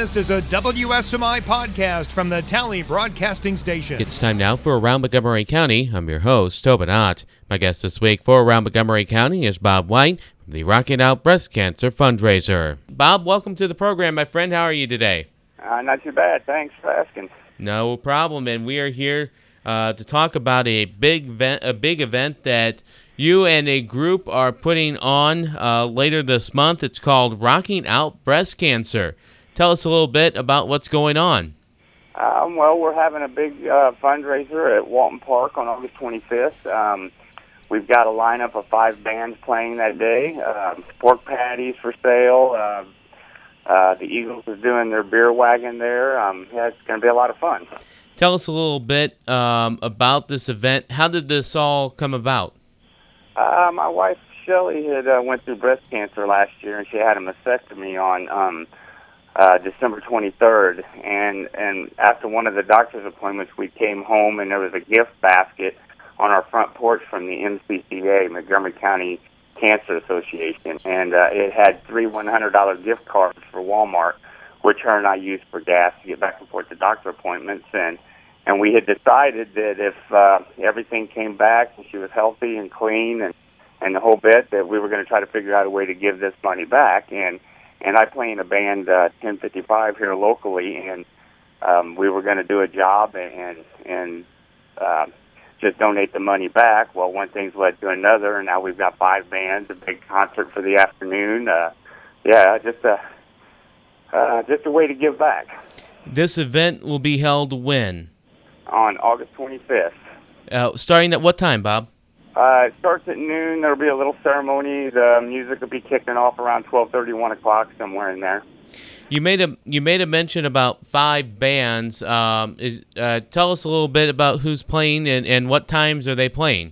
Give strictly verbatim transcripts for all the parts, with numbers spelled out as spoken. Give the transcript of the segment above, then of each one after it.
This is a W S M I podcast from the Tally Broadcasting Station. It's time now for Around Montgomery County. I'm your host, Tobin Ott. My guest this week for Around Montgomery County is Bob White from the Rocking Out Breast Cancer Fundraiser. Bob, welcome to the program, my friend. How are you today? Uh, not too bad. Thanks for asking. No problem, and we are here uh, to talk about a big event, a big event that you and a group are putting on uh, later this month. It's called Rocking Out Breast Cancer. Tell us a little bit about what's going on. Um, well, we're having a big uh, fundraiser at Walton Park on August twenty-fifth. Um, we've got a lineup of five bands playing that day. Uh, pork patties for sale. Uh, uh, the Eagles is doing their beer wagon there. Um, yeah, it's going to be a lot of fun. Tell us a little bit um, about this event. How did this all come about? Uh, my wife, Shelley, had uh, went through breast cancer last year, and she had a mastectomy on um, uh, December twenty-third. And, and after one of the doctor's appointments, we came home, and there was a gift basket on our front porch from the M C C A, Montgomery County Cancer Association. And uh, it had three one hundred dollars gift cards for Walmart, which her and I used for gas to get back and forth to doctor appointments. And And we had decided that if uh, everything came back and she was healthy and clean and, and the whole bit, that we were going to try to figure out a way to give this money back. And and I play in a band, uh, ten fifty-five, here locally, and um, we were going to do a job and and uh, just donate the money back. Well, one thing's led to another, and now we've got five bands, a big concert for the afternoon. Uh, yeah, just a uh, just a way to give back. This event will be held when? On August twenty-fifth. Uh, starting at what time, Bob? Uh, it starts at noon. There'll be a little ceremony. The music will be kicking off around twelve thirty, one o'clock, somewhere in there. You made a you made a mention about five bands. Um, is uh, tell us a little bit about who's playing and, and what times are they playing?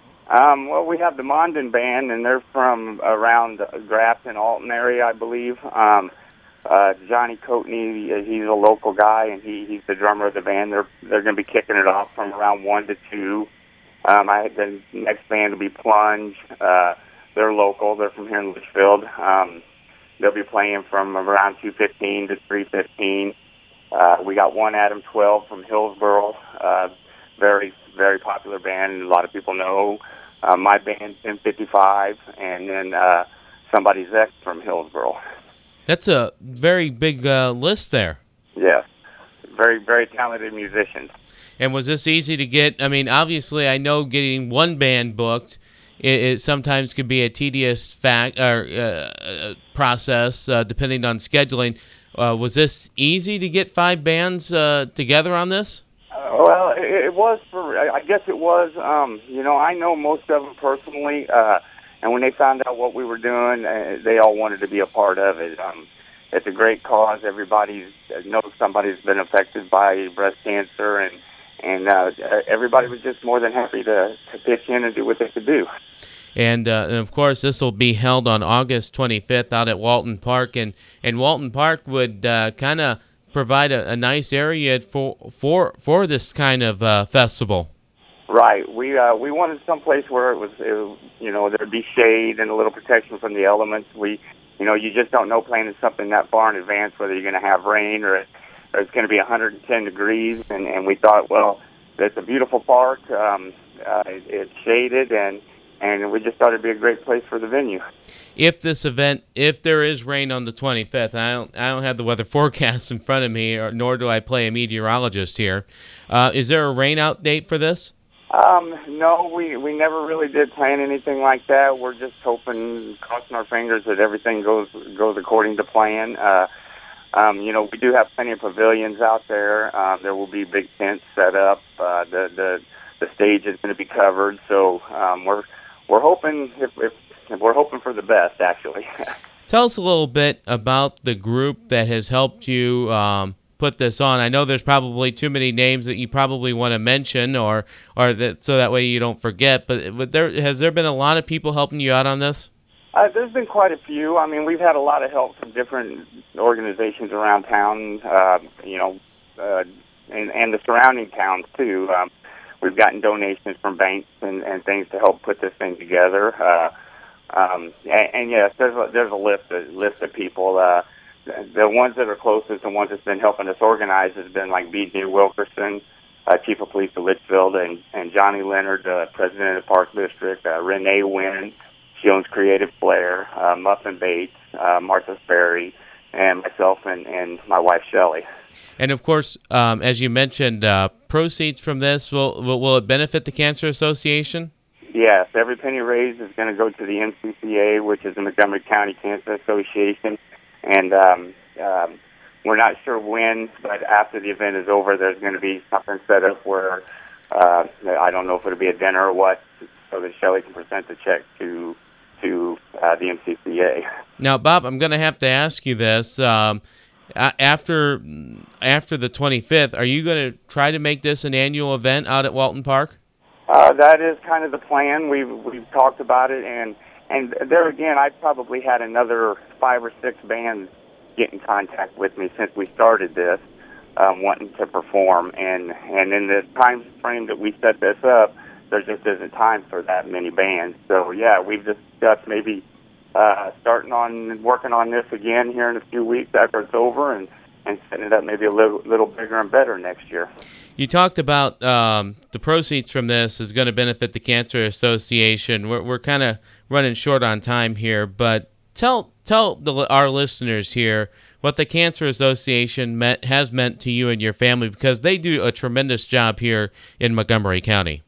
Um, well, we have the Mondin Band, and they're from around Grafton, Alton area, I believe. Um, Uh, Johnny Coatney, he's a local guy, and he, he's the drummer of the band. They're they're going to be kicking it off from around one to two. Um, I the next band will be Plunge. Uh, they're local. They're from here in Litchfield. Um, they'll be playing from around two fifteen to three fifteen. Uh, we got one Adam twelve from Hillsboro. Uh, very very popular band. A lot of people know. Uh, my band ten fifty-five, and then uh, Somebody's Ex from Hillsboro. That's a very big uh, list there. Yes, very, very talented musicians. And was this easy to get? I mean, obviously, I know getting one band booked, it, it sometimes could be a tedious fact or uh, process, uh, depending on scheduling. Uh, was this easy to get five bands uh, together on this? Uh, well, it, it was for. I guess it was. Um, you know, I know most of them personally. Uh, And when they found out what we were doing, uh, they all wanted to be a part of it. Um, it's a great cause. Everybody knows somebody's been affected by breast cancer, and and uh, everybody was just more than happy to, to pitch in and do what they could do. And, uh, and of course, this will be held on August twenty-fifth out at Walton Park, and, and Walton Park would uh, kind of provide a, a nice area for for for this kind of uh, festival. Right. We uh, we wanted some place where it was, it, you know, there'd be shade and a little protection from the elements. We, you know, you just don't know planning something that far in advance whether you're going to have rain or, or it's going to be one hundred ten degrees. And, and we thought, well, it's a beautiful park. Um, uh, it, it's shaded, and and we just thought it'd be a great place for the venue. If this event, if there is rain on the twenty-fifth, I don't, I don't have the weather forecast in front of me, or, nor do I play a meteorologist here. Uh, is there a rain out date for this? Um, no, we, we never really did plan anything like that. We're just hoping, crossing our fingers that everything goes goes according to plan. Uh, um, you know, we do have plenty of pavilions out there. Uh, there will be big tents set up. Uh, the the the stage is going to be covered. So um, we're we're hoping if, if, if we're hoping for the best, actually. Tell us a little bit about the group that has helped you Um put this on. I know there's probably too many names that you probably want to mention, or or that so that way you don't forget. But, but there has there been a lot of people helping you out on this? Uh, there's been quite a few. I mean, we've had a lot of help from different organizations around town, uh, you know, uh, and, and the surrounding towns too. Um, we've gotten donations from banks and, and things to help put this thing together. Uh, um, and, and yes, there's a, there's a list of, list of people. Uh, the ones that are closest, the ones that's been helping us organize, has been like B J Wilkerson, uh, Chief of Police of Litchfield, and, and Johnny Leonard, uh, President of the Park District, uh, Renee Wynn, she owns Creative Flair, uh, Muffin Bates, uh, Martha Sperry, and myself and, and my wife, Shelley. And, of course, um, as you mentioned, uh, proceeds from this, will, will will it benefit the Cancer Association? Yes, every penny raised is going to go to the M C C A, which is the Montgomery County Cancer Association. And um, um, we're not sure when, but after the event is over, there's going to be something set up where, uh, I don't know if it'll be a dinner or what, so that Shelley can present the check to to uh, the M C C A. Now, Bob, I'm going to have to ask you this. Um, after after the twenty-fifth, are you going to try to make this an annual event out at Walton Park? Uh, that is kind of the plan. We've we've talked about it, and and there again, I probably had another five or six bands get in contact with me since we started this, um, wanting to perform, and and in the time frame that we set this up, there just isn't time for that many bands. So yeah, we've discussed maybe uh, starting on working on this again here in a few weeks after it's over, and and setting it up maybe a little little bigger and better next year. You talked about um, the proceeds from this is going to benefit the Cancer Association. We're we're kind of running short on time here, but tell tell the, our listeners here what the Cancer Association meant, has meant to you and your family, because they do a tremendous job here in Montgomery County.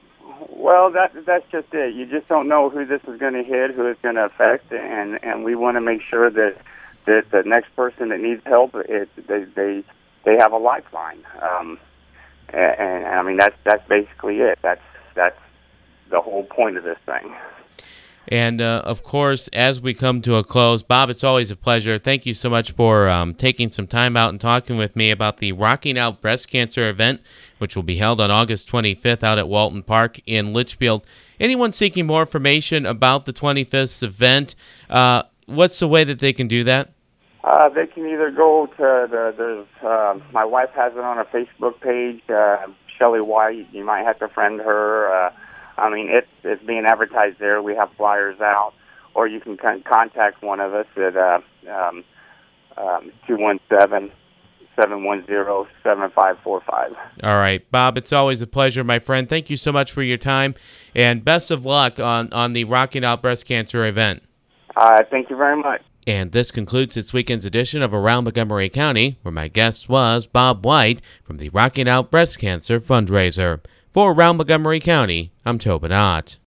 Well, that that's just it. You just don't know who this is going to hit, who it's going to affect, and and we want to make sure that that the next person that needs help, it, they they they have a lifeline. Um, and, and I mean that's that's basically it. That's that's the whole point of this thing. And, uh, of course, as we come to a close, Bob, it's always a pleasure. Thank you so much for um, taking some time out and talking with me about the Rocking Out Breast Cancer event, which will be held on August twenty-fifth out at Walton Park in Litchfield. Anyone seeking more information about the twenty-fifth event, uh, what's the way that they can do that? Uh, they can either go to the, there's, uh, my wife has it on a Facebook page, uh, Shelley White. You might have to friend her. Uh, I mean, it's, it's being advertised there. We have flyers out. Or you can con- contact one of us at uh, um, um, two one seven, seven one zero, seven five four five. All right. Bob, it's always a pleasure, my friend. Thank you so much for your time, and best of luck on, on the Rocking Out Breast Cancer event. Uh, thank you very much. And this concludes this weekend's edition of Around Montgomery County, where my guest was Bob White from the Rocking Out Breast Cancer fundraiser. For Around Montgomery County, I'm Tobin Ott.